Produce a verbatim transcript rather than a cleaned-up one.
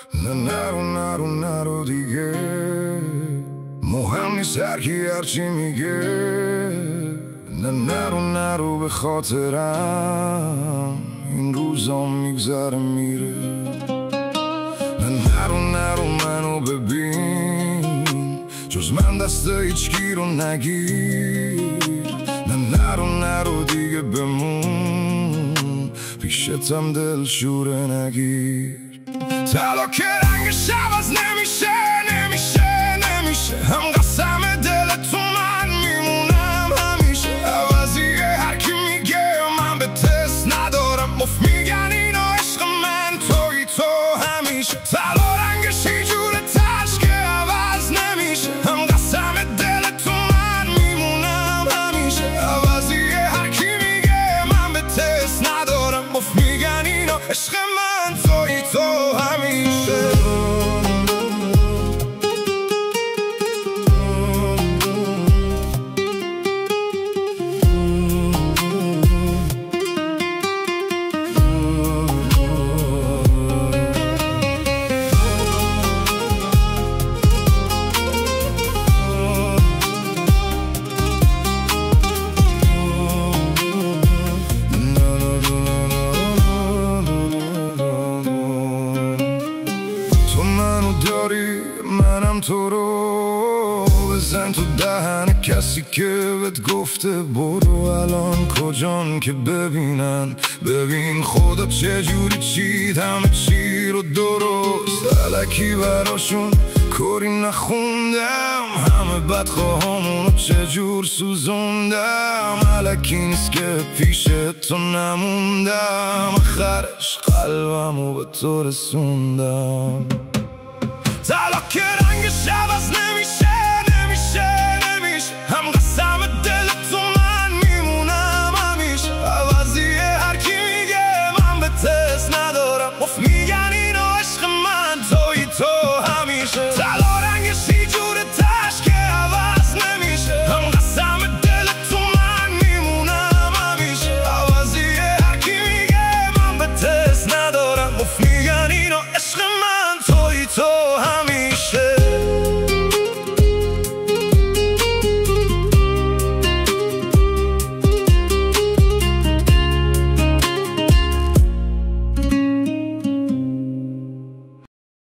نه نرو نرو نرو دیگه، مهم نیست هرکی هرچی میگه. نه نرو نرو به خاطرم، این روزا میگذره میره. نه نرو نرو منو ببین، جز من دست هیچکی رو نگیر. نه نرو نرو دیگه بمون، پیشتم دل شوره نگیر. طلا که رنگش عوض نمیشه نمیشه نمیشه، هم قسم دل تو من میمونم همیشه. عوضیه هر کی میگه من به تست ندارم، مفت میگن اینا عشق من توی تو همیشه. طلا رنگش هیچ جور تش که عوض نمیشه، هم قسم دل تو من میمونم همیشه. عوضیه هر کی میگه من به تست ندارم، مفت میگن اینا عشق من توی تو همیشه. منم تو رو بزن تو دهن کسی که بهت گفته برو. الان کجان که ببینن، ببین خدا چجوری چید همه چی رو درست. الکی براشون کاری نخوندم، همه بدخواهامونو چجور سوزوندم. الکی نیست که پیش تو نموندم، آخرش قلبمو به تو رسوندم. طلا که رنگش عوض نمیشه